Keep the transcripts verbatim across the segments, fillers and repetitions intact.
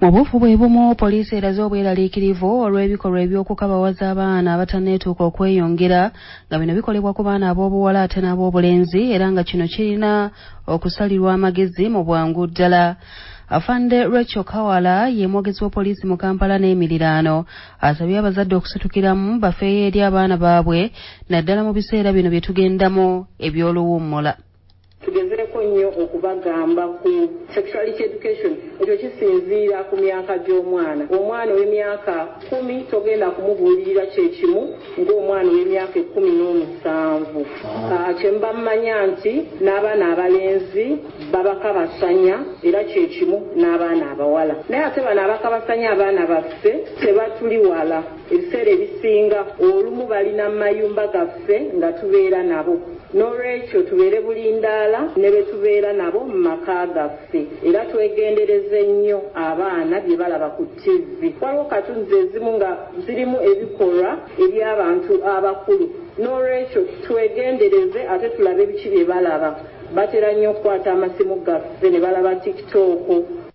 Mu buufu bwe bumu poliisi eraze obweraliikirivu olw'ebikolwa eby'okukabawaza abaana abatanneetuuka okweyongera nga bino bikolebwa ku baana ab'obuwala ate n'ab'obulenzi era nga kino kirina okusalirwa amagezi mu bwangu ddala. Afande Rachel Kawala ye mwogezi wa poliisi mu Kampala n'emiriraano asabye abazadde okusitukiramu bafeeyo eri abaana baabwe naddala mu biseera bino bye tugendamu eby'oluwummula. Tugezeko nnyo okubagamba ku sexuality education ekyo kisinziira ku myaka gy'omwana. Omwana ow'emyaka kumi togenda kumubuulirira kyekimu ng'omwana ow'emyaka ekkumi n'omusanvu. Kye mba mmanya nti n'abaana abalenzi babakabasanya era kyekimu n'abaana abawala. Naye ate bano abakabasanya abaana baffe tebatuli wala. Ebiseera ebisinga olumu balina mu mayumba gaffe nga tubeera nabo. N'olwekyo tubeere bulindaala ne be tubeera nabo mu maka gaffe era twegendereze nnyo abaana bye balaba ku ttivi. Waliwo katunzi ezimu nga zirimu ebikolwa eby'abantu abakulu. N'olwekyo twegendereze ate tulabe biki bye balaba. Batera nnyo okukwata amasimu gaffe ne balaba TikTok.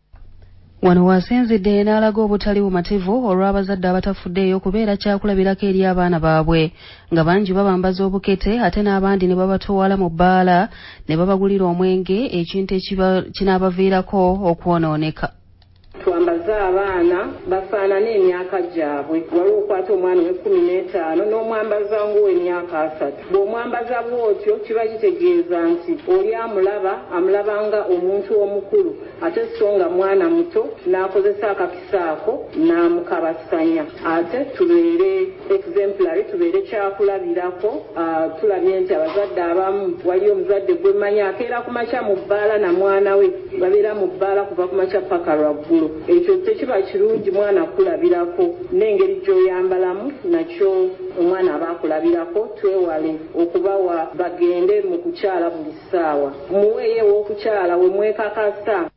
Wano wasinzidde n'alaga obutali bumativu olw'abazadde abatafuddeeyo kubeera kyakulabirako eri abaana baabwe nga bangi babambaza obukete ate n'abandi ne babatwala mu bbaala ne babagulira omwenge ekintu ekinaabaviirako okwonooneka. Twambaza abaana bafaanana emyaka gyabwe. Waliwo okwata omwana w'ekkumi n'etaano n'omwambaza ng'ow'emyaka asatu. Bw'omwambaza bw'otyo kiba kitegeeza nti oli amulaba amulaba nga omuntu omukulu ate so nga mwana muto n'akozesa akakisa ako n'amukabasanya. Ate tubeere exemplary, tubeere kyakulabirako. Tulabye nti abazadde abamu waliyo omuzadde gwe mmanyi akeera ku makya mu bbaala na mwana we babeera mu bbaala kuva ku makya paka lwaggulu. Ekyo tekiba kirungi mwana akulabirako n'engeri gy'oyambalamu nakyo omwana aba akulabirako. Twewale okubawa bagende mu kukyala buli ssaawa. Muweeyo ew'okukyala we mwekakasa.